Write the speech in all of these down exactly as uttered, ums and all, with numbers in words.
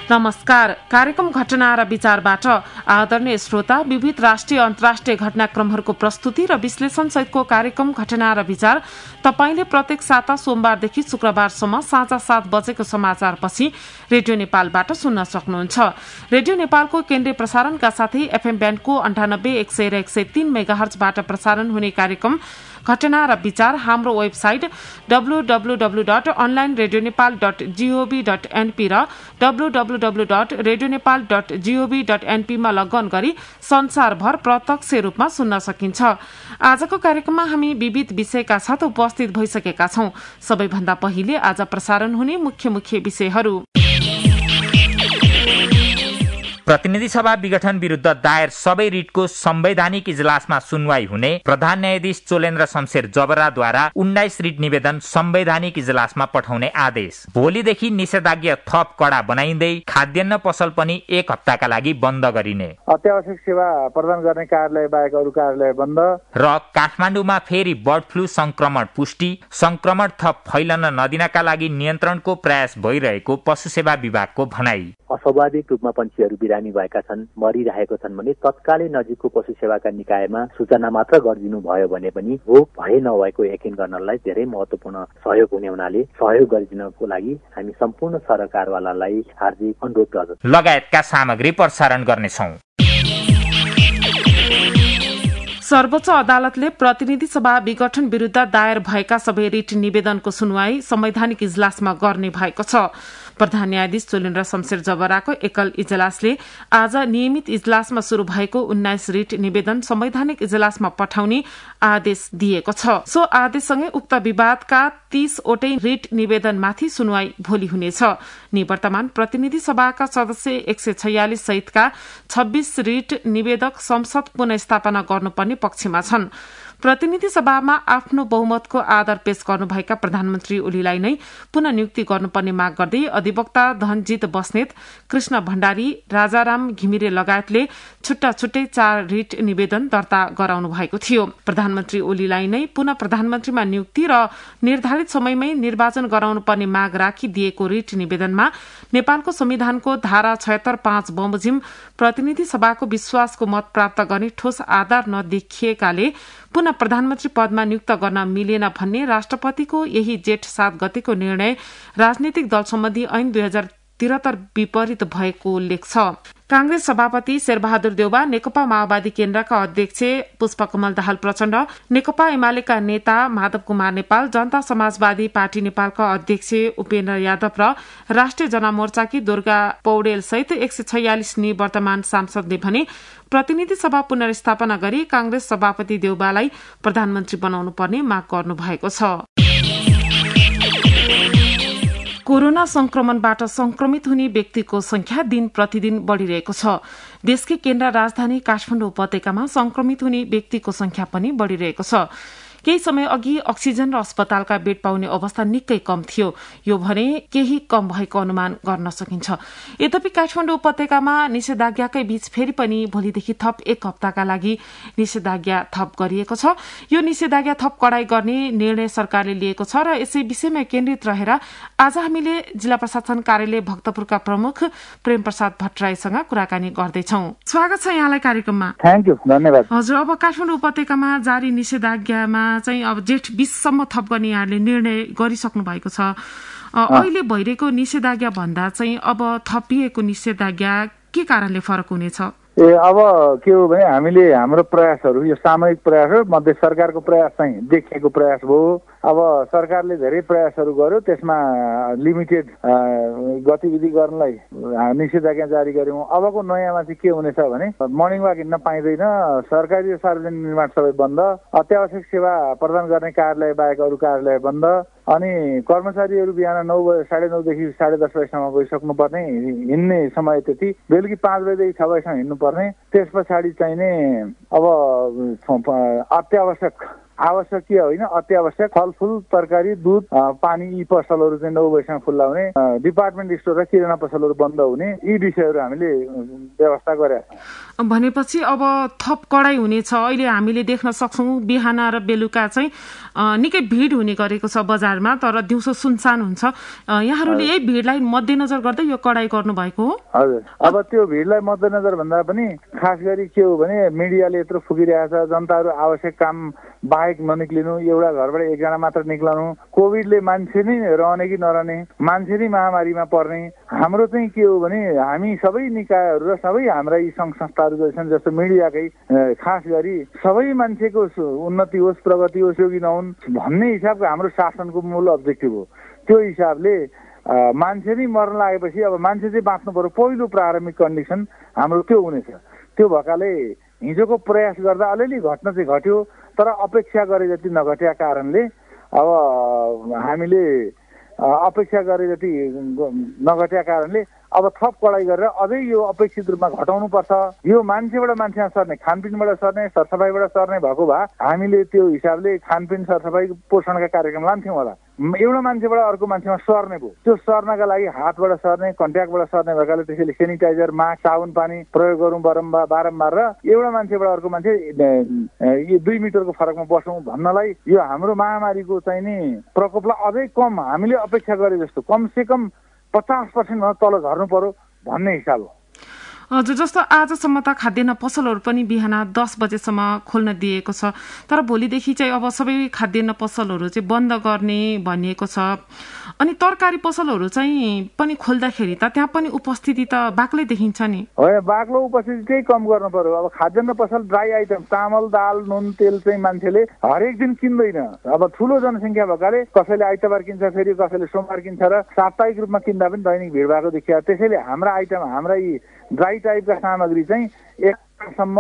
नमस्कार। कार्यक्रम घटना र विचारबाट आदरणीय श्रोता विविध राष्ट्रिय अन्तर्राष्ट्रिय घटनाक्रमहरूको प्रस्तुति र विश्लेषण सहितको कार्यक्रम घटना र विचार तपाईले प्रत्येक साता सोमबारदेखि शुक्रबारसम्म साँझ सात बजेको समाचारपछि रेडियो नेपालबाट सुन्न सक्नुहुन्छ। रेडियो नेपालको केन्द्रीय प्रसारणका साथै एफएम ब्यान्डको अन्ठानब्बे एक सय र एक सय तीन मेगाहर्जबाट प्रसारण हुने कार्यक्रम घटना र विचार हाम्रो website W W W dot online radio Nepal dot GOV dot NP र W W W dot radio Nepal dot GOV dot NP मा लगन गरी संसारभर प्रत्यक्ष रूपमा सुन्न सकिन्छ। आजको कार्यक्रममा हामी विविध विषयका साथ उपस्थित भइसकेका छौं। सबैभन्दा पहिले आज प्रसारण हुने मुख्य मुख्य विषयहरू। प्रतिनिधि सभा विघटन विरुद्ध दायर सबै रिटको संवैधानिक इजलासमा सुनवाई हुने। प्रधान न्यायाधीश चोलेन्द्र शमशेर जबराद्वारा उन्नाइस रिट निवेदन संवैधानिक इजलासमा पठाउने आदेश। भोलिदेखि निषेधाज्ञा थप कडा बनाइँदै खाद्यान्न पसल पनि एक हप्ताका लागि बन्द गरिने। अत्यावश्यक सेवा प्रदान गर्ने कार्यालय बाहेक अरू कार्यालय बन्द। र काठमाडौँमा फेरि बर्ड फ्लू संक्रमण पुष्टि। संक्रमण थप फैलन नदिनका लागि नियन्त्रणको प्रयास भइरहेको पशु सेवा विभागको भनाई। अस्वाभाविक रूपमा पन्छीहरू बिरामी भएका छन्, मरिरहेको छन् भने तत्कालै नजिकको पशु सेवाका निकायमा सूचना मात्र गरिदिनु भयो भने पनि हो भए नभएको यकिन गर्नलाई धेरै महत्वपूर्ण सहयोग हुने हुनाले सहयोग गरिदिनको लागि हामी सम्पूर्ण सरकारवालालाई हार्दिक अनुरोध गर्दछौँ। लगायतका सामग्री प्रसारण गर्नेछौँ। सर्वोच्च अदालतले प्रतिनिधि सभा विघटन विरुद्ध दायर भएका सबै रिट निवेदनको सुनवाई संवैधानिक इजलासमा गर्ने भएको छ। प्रधान न्यायाधीश चोलेन्द्र शमशेर जबराको एकल इजलासले आज नियमित इजलासमा शुरू भएको उन्नाइस रिट निवेदन संवैधानिक इजलासमा पठाउने आदेश दिएको छ। सो आदेशसँगै उक्त विवादका तीसवटै रिट निवेदनमाथि सुनवाई भोलि हुनेछ। निवर्तमान प्रतिनिधि सभाका सदस्य एक सय छयालिस सहितका छब्बीस रिट निवेदक संसद पुनस्थापना गर्नुपर्ने पक्षमा छन्। प्रतिनिधि सभामा आफ्नो बहुमतको आधार पेश गर्नुभएका प्रधानमन्त्री ओलीलाई नै पुनः नियुक्ति गर्नुपर्ने माग गर्दै अधिवक्ता धनजित बस्नेत, कृष्ण भण्डारी, राजाराम घिमिरे लगायतले छुट्टा छुट्टै चार रिट निवेदन दर्ता गराउनु भएको थियो। प्रधानमन्त्री ओलीलाई नै पुनः प्रधानमन्त्रीमा नियुक्ति र निर्धारित समयमै निर्वाचन गराउनु पर्ने माग राखी दिएको रिट निवेदनमा नेपालको संविधानको धारा छयत्तर पाँच बमोजिम प्रतिनिधि सभाको विश्वासको मत प्राप्त गर्ने ठोस आधार नदेखिएकाले पुनः प्रधानमन्त्री पदमा नियुक्त गर्न मिलेन भन्ने राष्ट्रपतिको यही जेठ सात गतेको निर्णय राजनीतिक दल सम्बन्धी ऐन दुई हजार त्रिहत्तर विपरीत भएको उल्लेख छ। कांग्रेस सभापति शेरबहादुर देउवा, नेकपा माओवादी केन्द्रका अध्यक्ष पुष्पकमल दाहाल प्रचण्ड, नेकपा एमालेका नेता माधव कुमार नेपाल, जनता समाजवादी पार्टी नेपालका अध्यक्ष उपेन्द्र यादव र राष्ट्रिय जनमोर्चाकी दुर्गा पौडेल सहित एक सय छयालिस निवर्तमान सांसदले भने प्रतिनिधि सभा पुनर्स्थापना गरी कांग्रेस सभापति देउवालाई प्रधानमन्त्री बनाउनु पर्ने माग गर्नु भएको छ। कोरोना संक्रमणबाट संक्रमित हुने व्यक्तिको संख्या दिन प्रतिदिन बढ़िरहेको छ। देशकै केन्द्र राजधानी काठमाडौँ उपत्यकामा संक्रमित हुने व्यक्तिको संख्या पनि बढ़िरहेको छ। केही समय अघि अक्सिजन र अस्पतालका बेड पाउने अवस्था निकै कम थियो। यो भने केही कम भएको अनुमान गर्न सकिन्छ। यद्यपि काठमाडौँ उपत्यकामा निषेधाज्ञाकै बीच फेरि पनि भोलिदेखि थप एक हप्ताका लागि निषेधाज्ञा थप गरिएको छ। यो निषेधाज्ञा थप कडाई गर्ने निर्णय सरकारले लिएको छ र यसै विषयमा केन्द्रित रहेर आज हामीले जिल्ला प्रशासन कार्यालय भक्तपुरका प्रमुख प्रेम प्रसाद भट्टराईसँग कुराकानी गर्दैछौं। स्वागत छ यहाँलाई कार्यक्रममा। थ्यांक यू, धन्यवाद। हजुर, अब काठमाडौँ उपत्यकामा जारी निषेधाज्ञामा चाहिँ अब जेठ बीससम्म थप गर्ने यहाँले निर्णय गरिसक्नु भएको छ। अहिले भइरहेको निषेधाज्ञा भन्दा चाहिँ अब थपिएको निषेधाज्ञा के कारणले फरक हुनेछ? ए अब के हो भने हामीले हाम्रो प्रयासहरू यो सामूहिक प्रयास हो, मध्य सरकारको प्रयास चाहिँ देखिएको प्रयास भयो। अब सरकारले धेरै प्रयासहरू गर्यो, त्यसमा लिमिटेड गतिविधि गर्नलाई निषेधाज्ञा जारी गर्यौं। अबको नयाँमा चाहिँ के हुनेछ भने मर्निङ वाक हिँड्न पाइँदैन, सरकारी र सार्वजनिक निर्माण सबै बन्द, अत्यावश्यक सेवा प्रदान गर्ने कार्यालय बाहेक अरू कार्यालय बन्द, अनि कर्मचारीहरू बिहान नौ बजे साढे नौदेखि साढे दस बजीसम्म गइसक्नु पर्ने, हिँड्ने समय त्यति बेलुकी पाँच बजेदेखि छ बजीसम्म हिँड्नु पर्ने। त्यस पछाडि चाहिने अब अत्यावश्यक आवश्यकीय होइन अत्यावश्यक फलफुल तरकारी दुध पानी यी पसलहरू चाहिँ नौ बजीसम्म खुल्ला हुने, डिपार्टमेन्ट स्टोर र किराना पसलहरू बन्द हुने, यी विषयहरू हामीले व्यवस्था गरेका छौँ। भनेपछि अब थप कडाई हुनेछ। अहिले हामीले देख्न सक्छौँ बिहान र बेलुका चाहिँ निकै भिड हुने गरेको छ बजारमा, तर दिउँसो सुनसान हुन्छ। यहाँहरूले यही भिडलाई मध्यनजर गर्दै यो कडाई गर्नुभएको हो? हजुर। अब त्यो भिडलाई मध्यनजर भन्दा पनि खास गरी के हो भने मिडियाले यत्रो फुकिरहेछ, जनताहरू आवश्यक काम बाहेक ननिक्लिनु, एउटा घरबाट एकजना मात्र निक्लनु, कोभिडले मान्छे नै रहने कि नरहने, मान्छे नै महामारीमा पर्ने। हाम्रो चाहिँ के हो भने हामी सबै निकायहरू र सबै हाम्रा यी सङ्घ संस्थाहरू छन् जस्तो मिडियाकै खास गरी सबै मान्छेको उन्नति होस्, प्रगति होस्, योगी नहुन् भन्ने हिसाबको हाम्रो शासनको मूल अब्जेक्टिभ हो। त्यो हिसाबले मान्छे नै मर्न लागेपछि अब मान्छे चाहिँ बाँच्नु पर्यो, पहिलो प्रारम्भिक कन्डिसन हाम्रो त्यो हुनेछ। त्यो भएकाले हिजोको प्रयास गर्दा अलिअलि घट्न चाहिँ घट्यो, तर अपेक्षा गरे जति नघटेका कारणले अब हामीले अपेक्षा गरे जति नघटेका कारणले अब थप कडाई गरेर अझै यो अपेक्षित रूपमा घटाउनु पर्छ। यो मान्छेबाट मान्छेमा सर्ने, खानपिनबाट सर्ने, सरसफाइबाट सर्ने भएको भए हामीले त्यो हिसाबले खानपिन सरसफाइ पोषणका कार्यक्रम लान्थ्यौँ होला। एउटा मान्छेबाट अर्को मान्छेमा सर्ने भयो, त्यो सर्नका लागि हातबाट सर्ने, कन्ट्याक्टबाट सर्ने भएकाले त्यसैले सेनिटाइजर, मास्क, साबुन पानी प्रयोग गरौँ बारम्बार बारम्बार र एउटा मान्छेबाट अर्को मान्छे यो दुई मिटरको फरकमा बसौँ भन्नलाई यो हाम्रो महामारीको चाहिँ नि प्रकोपलाई अझै कम हामीले अपेक्षा गरे जस्तो कमसे कम पचास पर्सेन्ट तल झर्नु पर्यो भन्ने हिसाब हो। हजुर, जस्तो आजसम्म त खाद्यान्न पसलहरू पनि बिहान दस बजेसम्म खोल्न दिएको छ, तर भोलिदेखि चाहिँ अब सबै खाद्यान्न पसलहरू चाहिँ बन्द गर्ने भनिएको छ। अनि तरकारी पसलहरू चाहिँ पनि खोल्दाखेरि त त्यहाँ पनि उपस्थिति त बाक्लै देखिन्छ नि। होइन, बाक्लो उपस्थिति चाहिँ कम गर्नु पर्यो। अब खाद्यान्न पसल ड्राई आइटम चामल, दाल, नुन, तेल चाहिँ मान्छेले हरेक दिन किन्दैन। अब ठुलो जनसङ्ख्या भएकाले कसैले आइतबार किन्छ, फेरि कसैले सोमबार किन्छ र साप्ताहिक रूपमा किन्दा पनि दैनिक भिड भएको देखियो। त्यसैले हाम्रा आइटम, हाम्रा यी ड्राई टाइपका सामग्री चाहिँ एक हप्तासम्म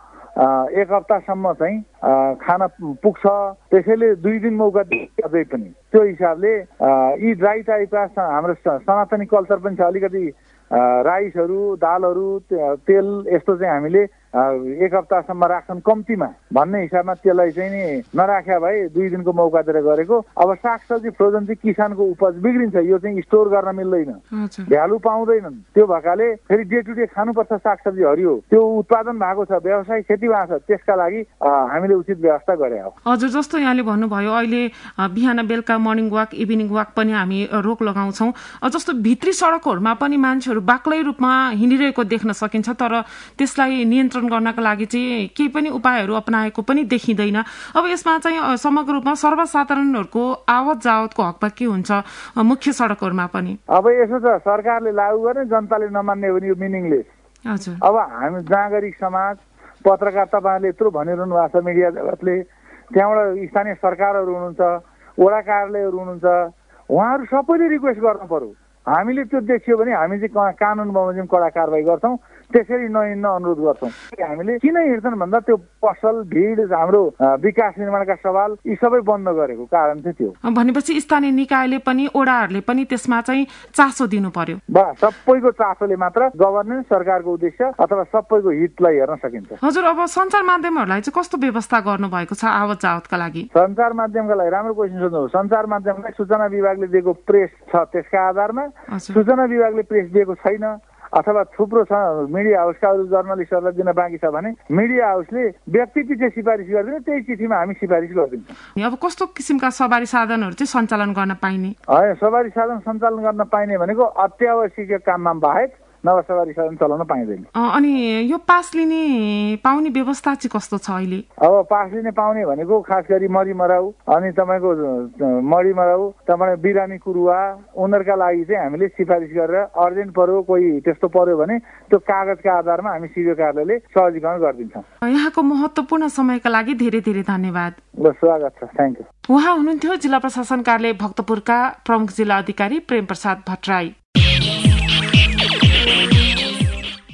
एक हप्तासम्म चाहिँ खान पुग्छ। त्यसैले दुई दिन मौका दिए अझै पनि त्यो हिसाबले यी ड्राई टाइपका हाम्रो सनातनी कल्चर पनि छ। अलिकति राइसहरू, दालहरू, तेल यस्तो चाहिँ हामीले एक हप्तासम्म राख्छन् कम्तीमा भन्ने हिसाबमा त्यसलाई चाहिँ नि नराख्या भए दुई दिनको मौका दिएर गरेको। अब सागसब्जी फ्रोजन चाहिँ किसानको उपज बिग्रिन्छ, यो चाहिँ स्टोर गर्न मिल्दैन, भ्यालु पाउँदैनन्। त्यो भएकाले फेरि डे टु डे खानुपर्छ सागसब्जी हरियो, त्यो उत्पादन भएको छ, व्यवसाय खेती भएको छ, त्यसका लागि हामीले उचित व्यवस्था गरे हो। हजुर, जस्तो यहाँले भन्नुभयो अहिले बिहान बेलुका मर्निङ वाक, इभिनिङ वाक पनि हामी रोक लगाउँछौँ। जस्तो भित्री सडकहरूमा पनि मान्छेहरू बाक्लै रूपमा हिँडिरहेको देख्न सकिन्छ, तर त्यसलाई नियन्त्रण गर्नका लागि चाहिँ केही पनि उपायहरू अपनाएको पनि देखिँदैन। अब यसमा चाहिँ समग्र रूपमा सर्वसाधारणहरूको आवत जावतको हकमा के हुन्छ मुख्य सडकहरूमा पनि? अब यसो छ, सरकारले लागू गर्ने, जनताले नमान्ने हो भने यो मिनिङलेस। हजुर। अब हामी नागरिक समाज, पत्रकार, तपाईँहरूले यत्रो भनिरहनु भएको छ, मिडिया जगतले, त्यहाँबाट स्थानीय सरकारहरू हुनुहुन्छ, वडा कार्यालयहरू हुनुहुन्छ, उहाँहरू सबैले रिक्वेस्ट गर्नु पर्यो। हामीले त्यो देखियो भने हामी चाहिँ कानुन बमोजिम कडा कारवाही गर्छौँ, त्यसरी नहिँड्न अनुरोध गर्छौँ। हामीले किन हिँड्छन् भन्दा त्यो पसल, भिड, हाम्रो विकास निर्माणका सवाल यी सबै बन्द गरेको कारण चाहिँ त्यो। भनेपछि स्थानीय निकायले पनि, ओडाहरूले पनि त्यसमा चाहिँ चासो दिनु पर्यो। बा सबैको चासोले मात्र गभर्नेन्स, सरकारको उद्देश्य अथवा सबैको हितलाई हेर्न सकिन्छ। हजुर, अब सञ्चार माध्यमहरूलाई चाहिँ कस्तो व्यवस्था गर्नु भएको छ आवत जावतका लागि? सञ्चार माध्यमका लागि राम्रो क्वेसन सोध्नु। सञ्चार माध्यमलाई सूचना विभागले दिएको प्रेस छ, त्यसका आधारमा सूचना विभागले प्रेस दिएको छैन अथवा थुप्रो छ मिडिया हाउसका अरू जर्नलिस्टहरूलाई दिन बाँकी छ भने मिडिया हाउसले व्यक्ति पछि सिफारिस गरिदिने, त्यही चिठीमा हामी सिफारिस गरिदिन्छौँ। अब कस्तो किसिमका सवारी साधनहरू चाहिँ सञ्चालन गर्न पाइने? होइन, सवारी साधन सञ्चालन गर्न पाइने भनेको अत्यावश्यक काममा बाहेक नव सवारी साधन चलाउन पाइँदैन। अनि यो पास लिने पाउने व्यवस्था चाहिँ कस्तो छ अहिले? अब पास लिने पाउने भनेको खास गरी मरिमराउ, अनि तपाईँको मरिमराउ, तपाईँ बिरामी कुरुवा, उनीहरूका लागि चाहिँ हामीले सिफारिस गरेर अर्जेन्ट पर्यो, कोही त्यस्तो पर्यो भने त्यो कागजका आधारमा हामी सिडिओ कार्यालयले सहजीकरण गरिदिन्छौँ। यहाँको महत्त्वपूर्ण समयका लागि धेरै धेरै धन्यवाद। ल, स्वागत छ, थ्याङ्क यू। उहाँ हुनुहुन्थ्यो जिल्ला प्रशासन कार्यालय भक्तपुरका प्रमुख जिल्ला अधिकारी प्रेम प्रसाद भट्टराई।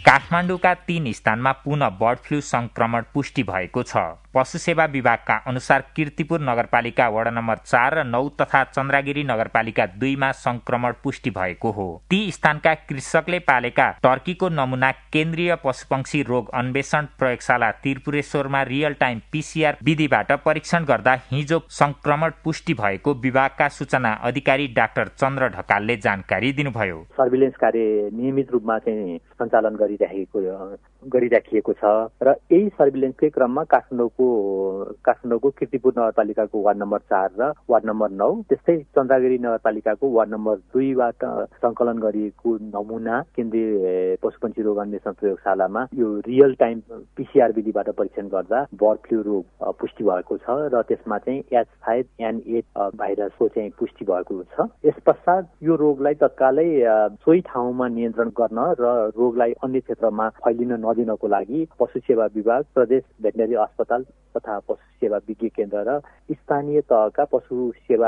काठमाडौँका तीन स्थानमा पुनः बर्ड फ्लू संक्रमण पुष्टि भएको छ। पशु सेवा विभागका अनुसार कीर्तिपुर नगरपालिका वडा नम्बर चार र नौ तथा चन्द्रागिरी नगरपालिका दुईमा संक्रमण पुष्टि भएको हो। ती स्थानका कृषकले पालेका टर्कीको नमुना केन्द्रीय पशुपक्षी रोग अन्वेषण प्रयोगशाला त्रिपुरेश्वरमा रियल टाइम पीसीआर विधिबाट परीक्षण गर्दा हिजो संक्रमण पुष्टि भएको विभागका सूचना अधिकारी डाक्टर चन्द्र ढकालले जानकारी दिनुभयो। सर्भिलेन्स कार्य नियमित रूपमा चाहिँ सञ्चालन गरिरहेको गरिराखिएको छ र यही सर्भिलेन्सकै क्रममा काठमाडौँको काठमाडौँको कीर्तिपुर नगरपालिकाको वार्ड नम्बर चार र वार्ड नम्बर नौ त्यस्तै चन्द्रागिरी नगरपालिकाको वार्ड नम्बर दुईबाट संकलन गरिएको नमुना केन्द्रीय पशुपक्षी रोग अन्वेषण प्रयोगशालामा यो रियल टाइम पीसीआर विधिबाट परीक्षण गर्दा बर्ड फ्लू रोग पुष्टि भएको छ र त्यसमा चाहिँ एच फाइभ एन एट भाइरसको चाहिँ पुष्टि भएको छ। यस पश्चात यो रोगलाई तत्कालै सोही ठाउँमा नियन्त्रण गर्न र रोगलाई अन्य क्षेत्रमा फैलिन नदिनको लागि पशु सेवा विभाग, प्रदेश भेटनेरी अस्पताल तथा पशु सेवा विज्ञ केन्द्र र स्थानीय तहका पशु सेवा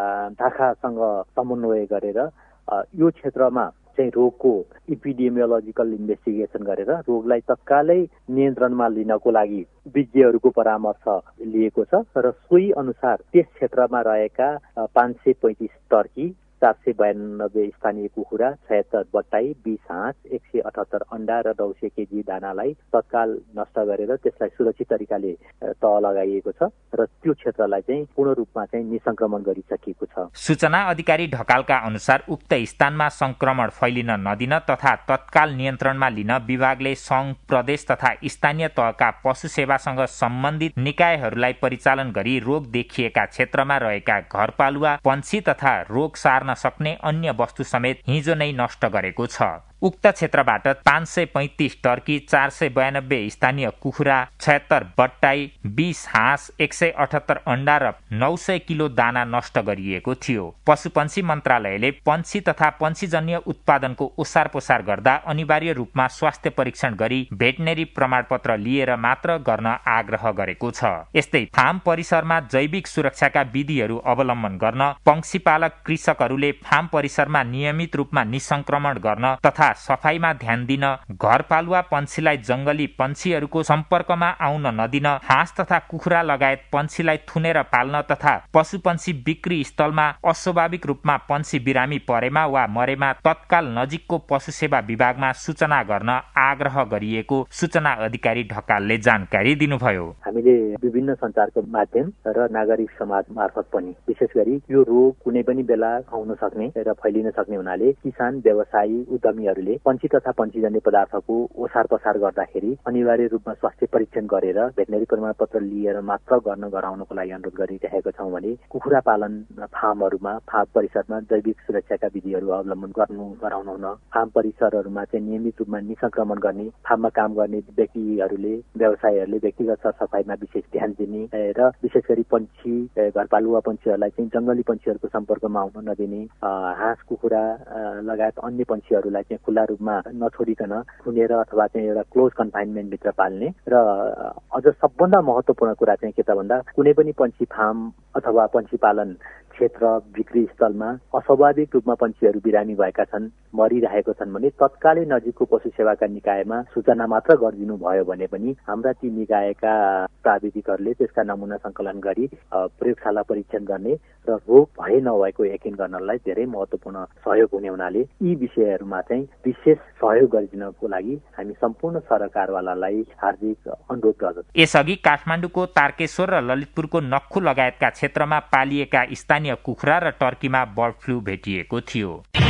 शाखासँग समन्वय गरेर यो क्षेत्रमा चाहिँ रोगको इपिडेमियोलोजिकल इन्भेस्टिगेसन गरेर रोगलाई तत्कालै नियन्त्रणमा लिनको लागि विज्ञहरूको परामर्श लिएको छ र सोही अनुसार त्यस क्षेत्रमा रहेका पाँच सय पैँतिस टर्की, चार सय बयानब्बे स्थानीय कुखुरा, छयत्तर बट्टाई, बीस हाँस, एक सय अठहत्तर अण्डा र नौ सय केजी दानालाई तत्काल नष्ट गरेर त्यसलाई सुरक्षित तरिकाले तह लगाइएको छ र त्यो क्षेत्रलाई चाहिँ पूर्ण रूपमा चाहिँ निसंक्रमण गरिसकिएको छ। सूचना अधिकारी ढकालका अनुसार उक्त स्थानमा संक्रमण फैलिन नदिन तथा तत्काल नियन्त्रणमा लिन विभागले सङ्घ, प्रदेश तथा स्थानीय तहका पशु सेवासँग सम्बन्धित निकायहरूलाई परिचालन गरी रोग देखिएका क्षेत्रमा रहेका घरपालुवा पन्छी तथा रोग सार्न सक्ने अन्य वस्तु समेत हिजो नै नष्ट गरेको छ। उक्त क्षेत्रबाट पाँच सय पैँतिस टर्की, चार सय बयानब्बे स्थानीय कुखुरा, छयत्तर बट्टाई, बीस हाँस, एक सय अठहत्तर अण्डा र नौ सय किलो दाना नष्ट गरिएको थियो। पशुपन्छी मन्त्रालयले पन्छी तथा पन्छीजन्य उत्पादनको ओसार पोसार गर्दा अनिवार्य रूपमा स्वास्थ्य परीक्षण गरी भेटनेरी प्रमाणपत्र लिएर मात्र गर्न आग्रह गरेको छ। यस्तै फार्म परिसरमा जैविक सुरक्षाका विधिहरू अवलम्बन गर्न पंक्षीपालक कृषकहरूले फार्म परिसरमा नियमित रूपमा निसंक्रमण गर्न तथा सफाईमा ध्यान दिन, घरपालुवा पन्छीलाई जंगली पन्छीहरूको सम्पर्कमा आउन नदिन, हाँस तथा कुखुरा लगायत पन्छीलाई थुनेर पाल्न तथा पशुपन्छी बिक्री स्थलमा अस्वाभाविक रूपमा पन्छी बिरामी परेमा वा मरेमा तत्काल नजिकको पशु सेवा विभागमा सूचना गर्न आग्रह गरिएको सूचना अधिकारी ढकालले जानकारी दिनुभयो। हामीले विभिन्न सञ्चारको माध्यम र नागरिक समाज मार्फत पनि विशेष गरी यो रोग कुनै पनि बेला आउन सक्ने र फैलिन सक्ने हुनाले किसान, व्यवसायी, उद्यमीहरूले पन्छी तथा पन्छीजन्य पदार्थको ओसार पसार गर्दाखेरि अनिवार्य रूपमा स्वास्थ्य परीक्षण गरेर भेटनेरी प्रमाणपत्र लिएर मात्र गर्न गराउनको लागि अनुरोध गरिरहेका छौँ भने कुखुरा पालन फार्महरूमा फार्म परिसरमा जैविक सुरक्षाका विधिहरू अवलम्बन गर्नु गराउनु हुन, फार्म परिसरहरूमा चाहिँ नियमित रूपमा निसंक्रमण गर्ने, फार्ममा काम गर्ने व्यक्तिहरूले, व्यवसायीहरूले व्यक्तिगत सरसफाइमा विशेष ध्यान दिने र विशेष गरी पन्छी, घरपालुवा पन्छीहरूलाई चाहिँ जंगली पन्छीहरूको सम्पर्कमा आउन नदिने, हाँस, कुखुरा लगायत अन्य पन्छीहरूलाई चाहिँ खुल्ला रूपमा नछोडिकन थुनेर अथवा चाहिँ एउटा क्लोज कन्फाइनमेन्ट भित्र पाल्ने र अझ सबभन्दा महत्त्वपूर्ण कुरा चाहिँ के त भन्दा कुनै पनि पन्छी फार्म अथवा पन्छी पालन क्षेत्र बिक्री स्थलमा अस्वाभाविक रूपमा पन्छीहरू बिरामी भएका छन्, मरिरहेको छन् भने तत्कालै नजिकको पशु सेवाका निकायमा सूचना मात्र गरिदिनु भयो भने पनि हाम्रा ती निकायका प्राविधिकहरूले त्यसका नमुना संकलन गरी प्रयोगशाला परीक्षण गर्ने र रोग भए नभएको यकिन गर्नलाई धेरै महत्त्वपूर्ण सहयोग हुने हुनाले यी विषयहरूमा चाहिँ विशेष सहयोग गरिदिनको लागि हामी सम्पूर्ण सरकारवालालाई हार्दिक अनुरोध गर्दछौँ। यसअघि काठमाडौँको तारकेश्वर र ललितपुरको नक्खु लगायतका क्षेत्रमा पालिएका स्थानीय कुखुरा र टर्कीमा बर्ड फ्लू भेटिएको थियो।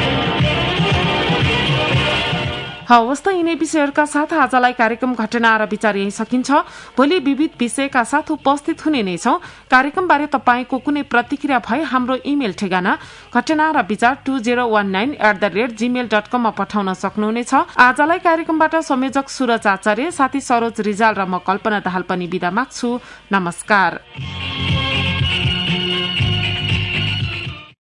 हवस् त यिनै विषयहरूका साथ आजलाई कार्यक्रम घटना र विचार यही सकिन्छ। भोलि विविध विषयका साथ उपस्थित हुने नै छौं। कार्यक्रमबारे तपाईँको कुनै प्रतिक्रिया भए हाम्रो इमेल ठेगाना घटना र विचार two zero one nine eight the rate Gmail dot कममा पठाउन सक्नुहुनेछ। आजलाई कार्यक्रमबाट संयोजक सुरज आचार्य, साथी सरोज रिजाल र म कल्पना दाहाल पनि बिदा माग्छु। नमस्कार।